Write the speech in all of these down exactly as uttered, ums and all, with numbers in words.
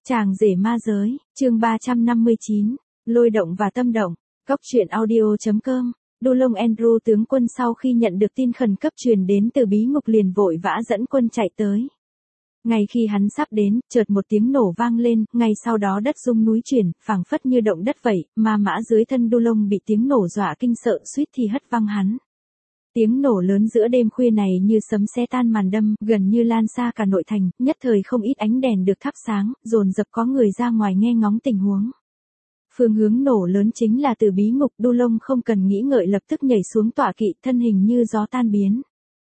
Chàng rể ma giới, chương ba trăm năm mươi chín, lôi động và tâm động, cốc truyện audio.com, Đu Long Andrew tướng quân sau khi nhận được tin khẩn cấp truyền đến từ bí ngục liền vội vã dẫn quân chạy tới. Ngay khi hắn sắp đến, chợt một tiếng nổ vang lên, ngay sau đó đất rung núi chuyển, phảng phất như động đất vậy, ma mã dưới thân Đu Long bị tiếng nổ dọa kinh sợ suýt thì hất văng hắn. Tiếng nổ lớn giữa đêm khuya này như sấm sét tan màn đêm, gần như lan xa cả nội thành, nhất thời không ít ánh đèn được thắp sáng, dồn dập có người ra ngoài nghe ngóng tình huống. Phương hướng nổ lớn chính là từ bí ngục. Đu Long không cần nghĩ ngợi lập tức nhảy xuống tọa kỵ, thân hình như gió tan biến.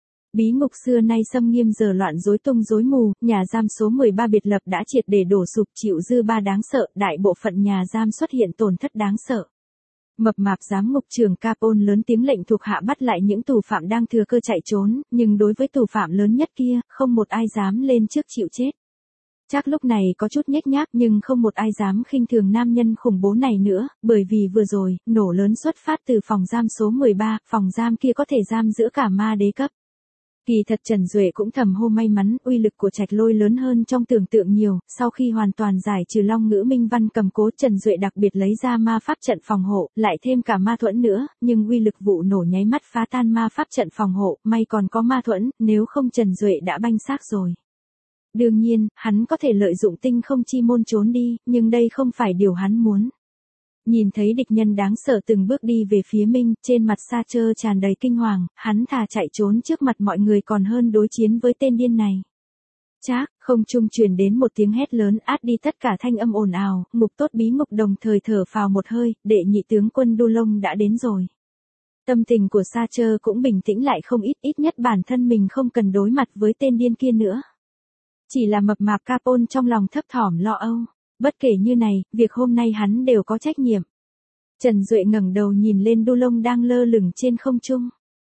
Bí ngục xưa nay xâm nghiêm giờ loạn rối tung rối mù, nhà giam số mười ba biệt lập đã triệt để đổ sụp, chịu dư ba đáng sợ, đại bộ phận nhà giam xuất hiện tổn thất đáng sợ. Mập mạp giám ngục trưởng Capone lớn tiếng lệnh thuộc hạ bắt lại những tù phạm đang thừa cơ chạy trốn, nhưng đối với tù phạm lớn nhất kia, không một ai dám lên trước chịu chết. Chắc lúc này có chút nhếch nhác nhưng không một ai dám khinh thường nam nhân khủng bố này nữa, bởi vì vừa rồi, nổ lớn xuất phát từ phòng giam số mười ba, phòng giam kia có thể giam giữ cả ma đế cấp. Kỳ thật Trần Duệ cũng thầm hô may mắn, uy lực của Trạch Lôi lớn hơn trong tưởng tượng nhiều, sau khi hoàn toàn giải trừ Long Ngữ Minh Văn cầm cố, Trần Duệ đặc biệt lấy ra ma pháp trận phòng hộ, lại thêm cả ma thuẫn nữa, nhưng uy lực vụ nổ nháy mắt phá tan ma pháp trận phòng hộ, may còn có ma thuẫn, nếu không Trần Duệ đã banh xác rồi. Đương nhiên, hắn có thể lợi dụng tinh không chi môn trốn đi, nhưng đây không phải điều hắn muốn. Nhìn thấy địch nhân đáng sợ từng bước đi về phía mình, trên mặt Sacher tràn đầy kinh hoàng, hắn thà chạy trốn trước mặt mọi người còn hơn đối chiến với tên điên này. Chác, không trung truyền đến một tiếng hét lớn át đi tất cả thanh âm ồn ào, ngục tốt bí ngục đồng thời thở phào một hơi, đệ nhị tướng quân Đu Long đã đến rồi. Tâm tình của Sacher cũng bình tĩnh lại không ít, ít nhất bản thân mình không cần đối mặt với tên điên kia nữa. Chỉ là mập mạp Capone trong lòng thấp thỏm lo âu. Bất kể như này, việc hôm nay hắn đều có trách nhiệm. Trần Duệ ngẩng đầu nhìn lên Đu Long đang lơ lửng trên không trung.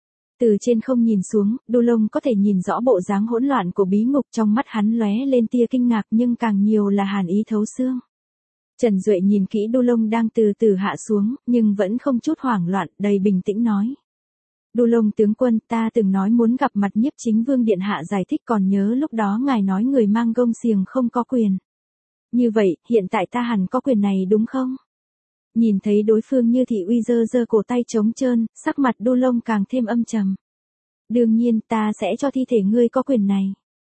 Từ trên không nhìn xuống, Đu Long có thể nhìn rõ bộ dáng hỗn loạn của bí ngục, trong mắt hắn lóe lên tia kinh ngạc nhưng càng nhiều là hàn ý thấu xương. Trần Duệ nhìn kỹ Đu Long đang từ từ hạ xuống, nhưng vẫn không chút hoảng loạn, đầy bình tĩnh nói. Đu Long tướng quân, ta từng nói muốn gặp mặt Nhiếp Chính Vương điện hạ giải thích, còn nhớ lúc đó ngài nói người mang gông xiềng không có quyền. Như vậy, hiện tại ta hẳn có quyền này đúng không? Nhìn thấy đối phương như thị uy giơ giơ cổ tay trống trơn, sắc mặt Đu Long càng thêm âm trầm. Đương nhiên, ta sẽ cho thi thể ngươi có quyền này.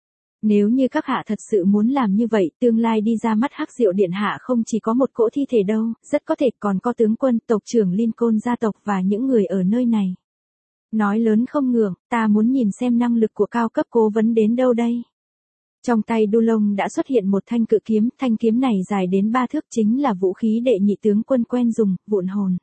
Nếu như các hạ thật sự muốn làm như vậy, tương lai đi ra mắt Hắc Diệu điện hạ không chỉ có một cỗ thi thể đâu, rất có thể còn có tướng quân, tộc trưởng Lincoln gia tộc và những người ở nơi này. Nói lớn không ngượng, ta muốn nhìn xem năng lực của cao cấp cố vấn đến đâu đây. Trong tay Đu Long đã xuất hiện một thanh cự kiếm, thanh kiếm này dài đến ba thước, chính là vũ khí đệ nhị tướng quân quen dùng, vụn hồn.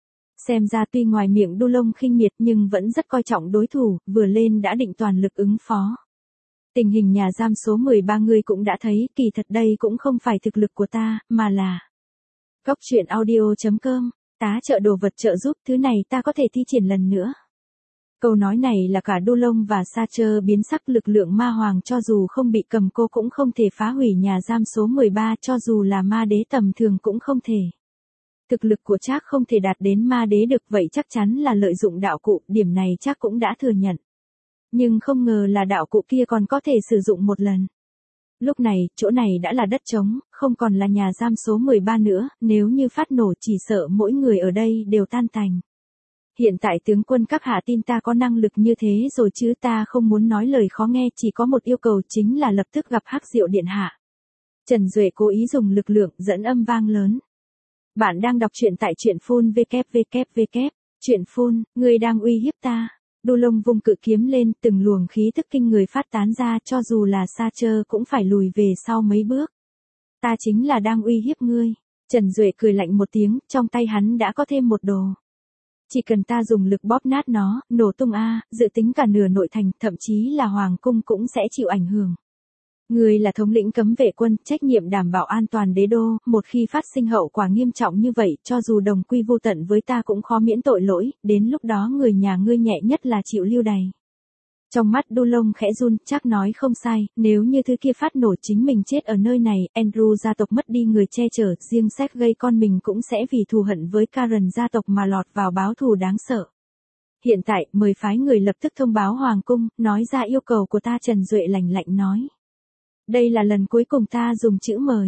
Xem ra tuy ngoài miệng Đu Long khinh miệt nhưng vẫn rất coi trọng đối thủ, vừa lên đã định toàn lực ứng phó. Tình hình nhà giam số mười ba người cũng đã thấy, kỳ thật đây cũng không phải thực lực của ta, mà là cốc truyện audio.com, tá trợ đồ vật trợ giúp, thứ này ta có thể thi triển lần nữa. Câu nói này là cả Đu Long và Sacher biến sắc, lực lượng ma hoàng cho dù không bị cầm cô cũng không thể phá hủy nhà giam số mười ba, cho dù là ma đế tầm thường cũng không thể. Thực lực của Trác không thể đạt đến ma đế được, vậy chắc chắn là lợi dụng đạo cụ, điểm này Trác cũng đã thừa nhận. Nhưng không ngờ là đạo cụ kia còn có thể sử dụng một lần. Lúc này, chỗ này đã là đất trống, không còn là nhà giam số mười ba nữa, nếu như phát nổ chỉ sợ mỗi người ở đây đều tan tành. Hiện tại tướng quân các hạ tin ta có năng lực như thế rồi chứ, ta không muốn nói lời khó nghe, chỉ có một yêu cầu chính là lập tức gặp Hắc Diệu điện hạ. Trần Duệ cố ý dùng lực lượng dẫn âm vang lớn. Bạn đang đọc truyện tại truyện phun vê vê vê, truyện phun, người đang uy hiếp ta. Đu Long vung cự kiếm lên, từng luồng khí tức kinh người phát tán ra, cho dù là Sacher cũng phải lùi về sau mấy bước. Ta chính là đang uy hiếp ngươi. Trần Duệ cười lạnh một tiếng, trong tay hắn đã có thêm một đồ. Chỉ cần ta dùng lực bóp nát nó, nổ tung a, dự tính cả nửa nội thành, thậm chí là hoàng cung cũng sẽ chịu ảnh hưởng. Ngươi là thống lĩnh cấm vệ quân, trách nhiệm đảm bảo an toàn đế đô, một khi phát sinh hậu quả nghiêm trọng như vậy, cho dù đồng quy vô tận với ta cũng khó miễn tội lỗi, đến lúc đó người nhà ngươi nhẹ nhất là chịu lưu đày. Trong mắt Đu Long khẽ run, chắc nói không sai, nếu như thứ kia phát nổ chính mình chết ở nơi này, Andrew gia tộc mất đi người che chở, riêng Sergei con mình cũng sẽ vì thù hận với Karen gia tộc mà lọt vào báo thù đáng sợ. Hiện tại, mời phái người lập tức thông báo hoàng cung, nói ra yêu cầu của ta. Trần Duệ lạnh lạnh nói. Đây là lần cuối cùng ta dùng chữ mời.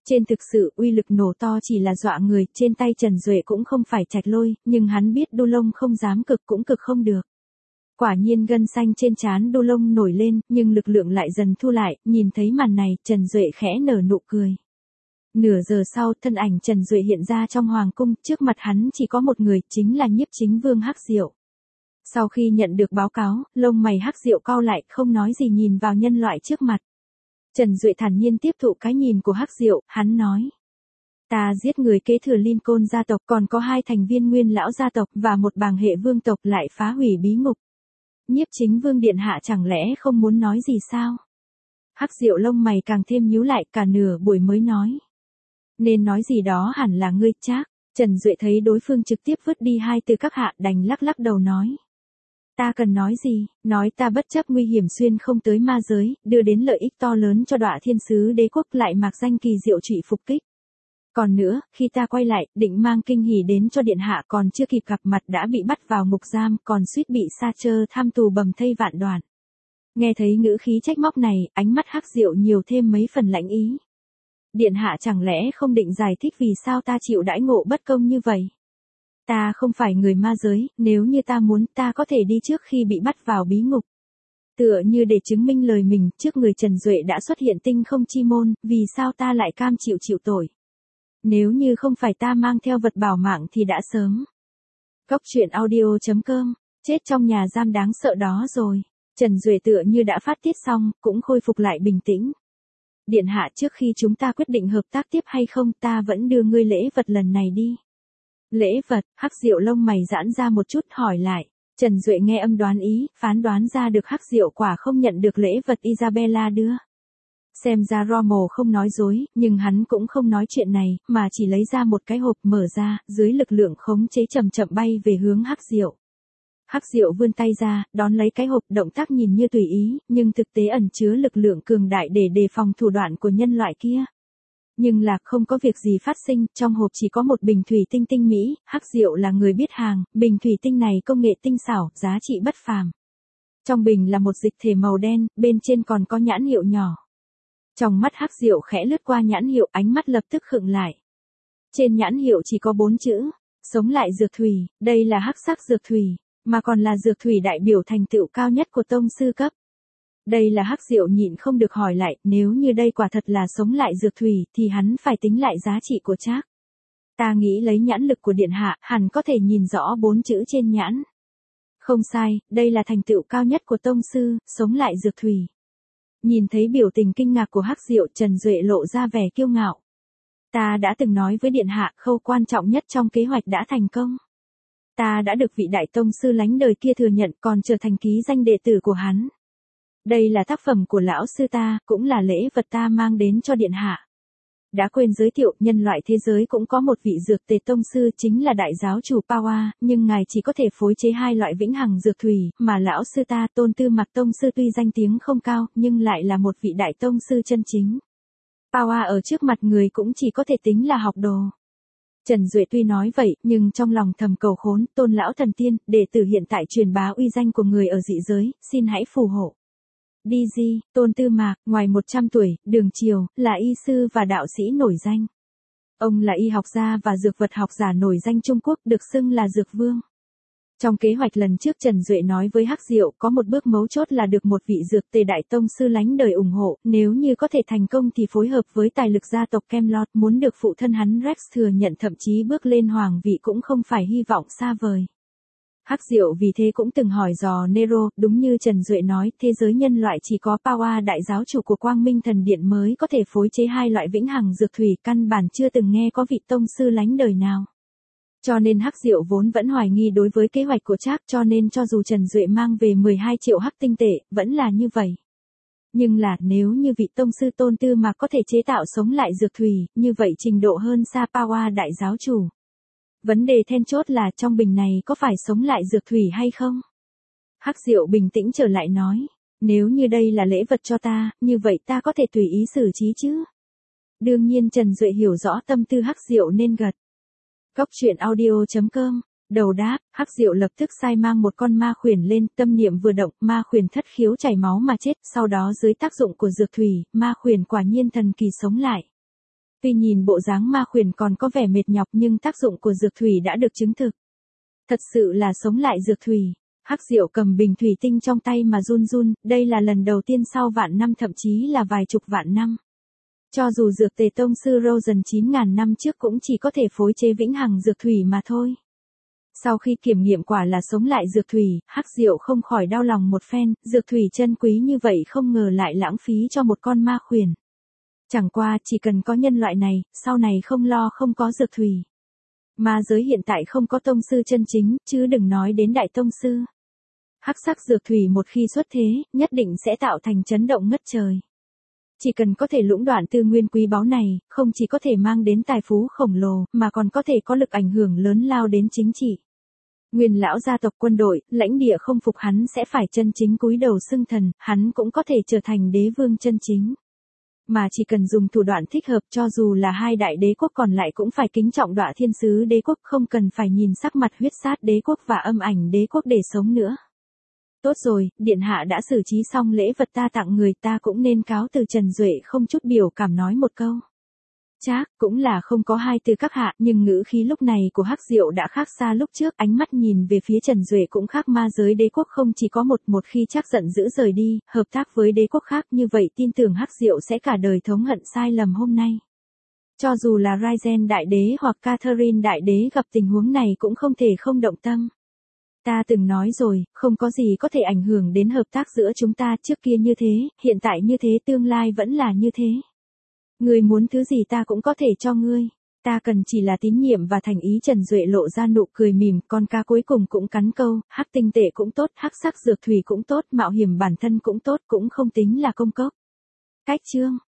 Trên thực sự, uy lực nổ to chỉ là dọa người, trên tay Trần Duệ cũng không phải trạch lôi, nhưng hắn biết Đu Lông không dám cực cũng cực không được. Quả nhiên gân xanh trên trán Đu Lông nổi lên, nhưng lực lượng lại dần thu lại, nhìn thấy màn này, Trần Duệ khẽ nở nụ cười. Nửa giờ sau, thân ảnh Trần Duệ hiện ra trong hoàng cung, trước mặt hắn chỉ có một người, chính là Nhiếp Chính Vương Hắc Diệu. Sau khi nhận được báo cáo, lông mày Hắc Diệu cau lại, không nói gì nhìn vào nhân loại trước mặt. Trần Duệ thản nhiên tiếp thụ cái nhìn của Hắc Diệu, hắn nói. Ta giết người kế thừa Lincoln gia tộc, còn có hai thành viên nguyên lão gia tộc và một bàng hệ vương tộc lại phá hủy bí ngục. Nhiếp Chính Vương điện hạ chẳng lẽ không muốn nói gì sao? Hắc Diệu lông mày càng thêm nhíu lại, cả nửa buổi mới nói. Nên nói gì đó hẳn là ngươi Trác. Trần Duệ thấy đối phương trực tiếp vứt đi hai từ các hạ, đành lắc lắc đầu nói. Ta cần nói gì, nói ta bất chấp nguy hiểm xuyên không tới ma giới, đưa đến lợi ích to lớn cho Đọa Thiên Sứ Đế quốc lại mạc danh kỳ diệu trụy phục kích. Còn nữa, khi ta quay lại, định mang kinh hỉ đến cho điện hạ còn chưa kịp gặp mặt đã bị bắt vào ngục giam, còn suýt bị sa chơ tham tù bầm thây vạn đoạn. Nghe thấy ngữ khí trách móc này, ánh mắt Hắc Diệu nhiều thêm mấy phần lãnh ý. Điện hạ chẳng lẽ không định giải thích vì sao ta chịu đãi ngộ bất công như vậy? Ta không phải người ma giới, nếu như ta muốn ta có thể đi trước khi bị bắt vào bí ngục. Tựa như để chứng minh lời mình, trước người Trần Duệ đã xuất hiện tinh không chi môn, vì sao ta lại cam chịu chịu tội? Nếu như không phải ta mang theo vật bảo mạng thì đã sớm. Góc truyện audio chấm com, chết trong nhà giam đáng sợ đó rồi. Trần Duệ tựa như đã phát tiết xong, cũng khôi phục lại bình tĩnh. Điện hạ, trước khi chúng ta quyết định hợp tác tiếp hay không, ta vẫn đưa ngươi lễ vật lần này đi. Lễ vật? Hắc Diệu lông mày giãn ra một chút hỏi lại. Trần Duệ nghe âm đoán ý, phán đoán ra được Hắc Diệu quả không nhận được lễ vật Isabella đưa. Xem ra Rommel không nói dối, nhưng hắn cũng không nói chuyện này, mà chỉ lấy ra một cái hộp mở ra, dưới lực lượng khống chế chậm chậm bay về hướng Hắc Diệu. Hắc Diệu vươn tay ra, đón lấy cái hộp, động tác nhìn như tùy ý, nhưng thực tế ẩn chứa lực lượng cường đại để đề phòng thủ đoạn của nhân loại kia. Nhưng là không có việc gì phát sinh, trong hộp chỉ có một bình thủy tinh tinh mỹ, Hắc Diệu là người biết hàng, bình thủy tinh này công nghệ tinh xảo, giá trị bất phàm. Trong bình là một dịch thể màu đen, bên trên còn có nhãn hiệu nhỏ. Trong mắt Hắc Diệu khẽ lướt qua nhãn hiệu, ánh mắt lập tức khựng lại. Trên nhãn hiệu chỉ có bốn chữ, sống lại dược thủy, đây là hắc sắc dược thủy, mà còn là dược thủy đại biểu thành tựu cao nhất của tông sư cấp. Đây là Hắc Diệu nhịn không được hỏi lại, nếu như đây quả thật là sống lại dược thủy thì hắn phải tính lại giá trị của Trác. Ta nghĩ lấy nhãn lực của điện hạ, hẳn có thể nhìn rõ bốn chữ trên nhãn. Không sai, đây là thành tựu cao nhất của tông sư, sống lại dược thủy. Nhìn thấy biểu tình kinh ngạc của Hắc Diệu, Trần Duệ lộ ra vẻ kiêu ngạo. Ta đã từng nói với điện hạ, khâu quan trọng nhất trong kế hoạch đã thành công. Ta đã được vị đại tông sư lánh đời kia thừa nhận, còn trở thành ký danh đệ tử của hắn. Đây là tác phẩm của lão sư ta, cũng là lễ vật ta mang đến cho điện hạ. Đã quên giới thiệu, nhân loại thế giới cũng có một vị dược tề tông sư chính là đại giáo chủ Pawa, nhưng ngài chỉ có thể phối chế hai loại vĩnh hằng dược thủy, mà lão sư ta Tôn Tư Mạc tông sư tuy danh tiếng không cao, nhưng lại là một vị đại tông sư chân chính. Pawa ở trước mặt người cũng chỉ có thể tính là học đồ. Trần Duệ tuy nói vậy, nhưng trong lòng thầm cầu khốn, Tôn lão thần tiên, đệ tử hiện tại truyền bá uy danh của người ở dị giới, xin hãy phù hộ. đê giê, Tôn Tư Mạc, ngoài một trăm tuổi, đường triều, là y sư và đạo sĩ nổi danh. Ông là y học gia và dược vật học giả nổi danh Trung Quốc, được xưng là Dược Vương. Trong kế hoạch lần trước Trần Duệ nói với Hắc Diệu có một bước mấu chốt là được một vị dược tề đại tông sư lánh đời ủng hộ, nếu như có thể thành công thì phối hợp với tài lực gia tộc Camelot, muốn được phụ thân hắn Rex thừa nhận thậm chí bước lên hoàng vị cũng không phải hy vọng xa vời. Hắc Diệu vì thế cũng từng hỏi dò Nero, đúng như Trần Duệ nói, thế giới nhân loại chỉ có Pawa đại giáo chủ của Quang Minh Thần Điện mới có thể phối chế hai loại vĩnh hằng dược thủy, căn bản chưa từng nghe có vị tông sư lánh đời nào. Cho nên Hắc Diệu vốn vẫn hoài nghi đối với kế hoạch của Trác, cho nên cho dù Trần Duệ mang về mười hai triệu hắc tinh tệ, vẫn là như vậy. Nhưng là, nếu như vị tông sư Tôn Tư Mạc có thể chế tạo sống lại dược thủy, như vậy trình độ hơn xa Pawa đại giáo chủ. Vấn đề then chốt là trong bình này có phải sống lại dược thủy hay không? Hắc Diệu bình tĩnh trở lại nói, nếu như đây là lễ vật cho ta, như vậy ta có thể tùy ý xử trí chứ? Đương nhiên Trần Duệ hiểu rõ tâm tư Hắc Diệu nên gật. Góc truyện audio chấm com, đầu đáp, Hắc Diệu lập tức sai mang một con ma khuyển lên, tâm niệm vừa động, ma khuyển thất khiếu chảy máu mà chết, sau đó dưới tác dụng của dược thủy, ma khuyển quả nhiên thần kỳ sống lại. Tuy nhìn bộ dáng ma khuyển còn có vẻ mệt nhọc nhưng tác dụng của dược thủy đã được chứng thực. Thật sự là sống lại dược thủy. Hắc Diệu cầm bình thủy tinh trong tay mà run run, đây là lần đầu tiên sau vạn năm thậm chí là vài chục vạn năm. Cho dù dược tề tông sư Rosen chín ngàn năm trước cũng chỉ có thể phối chế vĩnh hằng dược thủy mà thôi. Sau khi kiểm nghiệm quả là sống lại dược thủy, Hắc Diệu không khỏi đau lòng một phen, dược thủy chân quý như vậy không ngờ lại lãng phí cho một con ma khuyển. Chẳng qua chỉ cần có nhân loại này, sau này không lo không có dược thủy. Ma giới hiện tại không có tông sư chân chính, chứ đừng nói đến đại tông sư. Hắc sắc dược thủy một khi xuất thế, nhất định sẽ tạo thành chấn động ngất trời. Chỉ cần có thể lũng đoạn tư nguyên quý báu này, không chỉ có thể mang đến tài phú khổng lồ, mà còn có thể có lực ảnh hưởng lớn lao đến chính trị. Nguyên lão gia tộc quân đội, lãnh địa không phục hắn sẽ phải chân chính cúi đầu xưng thần, hắn cũng có thể trở thành đế vương chân chính. Mà chỉ cần dùng thủ đoạn thích hợp cho dù là hai đại đế quốc còn lại cũng phải kính trọng Đọa Thiên Sứ đế quốc, không cần phải nhìn sắc mặt huyết sát đế quốc và âm ảnh đế quốc để sống nữa. Tốt rồi, điện hạ đã xử trí xong lễ vật ta tặng người, ta cũng nên cáo từ. Trần Duệ không chút biểu cảm nói một câu. Chác, cũng là không có hai từ các hạ, nhưng ngữ khí lúc này của Hắc Diệu đã khác xa lúc trước, ánh mắt nhìn về phía Trần Duệ cũng khác. Ma giới đế quốc không chỉ có một, một khi Trác giận dữ rời đi, hợp tác với đế quốc khác như vậy tin tưởng Hắc Diệu sẽ cả đời thống hận sai lầm hôm nay. Cho dù là Raizen đại đế hoặc Catherine đại đế gặp tình huống này cũng không thể không động tâm. Ta từng nói rồi, không có gì có thể ảnh hưởng đến hợp tác giữa chúng ta, trước kia như thế, hiện tại như thế, tương lai vẫn là như thế. Ngươi muốn thứ gì ta cũng có thể cho ngươi. Ta cần chỉ là tín nhiệm và thành ý. Trần Duệ lộ ra nụ cười mỉm, con cá cuối cùng cũng cắn câu, hắc tinh tệ cũng tốt, hắc sắc dược thủy cũng tốt, mạo hiểm bản thân cũng tốt, cũng không tính là công cốc. Cách chương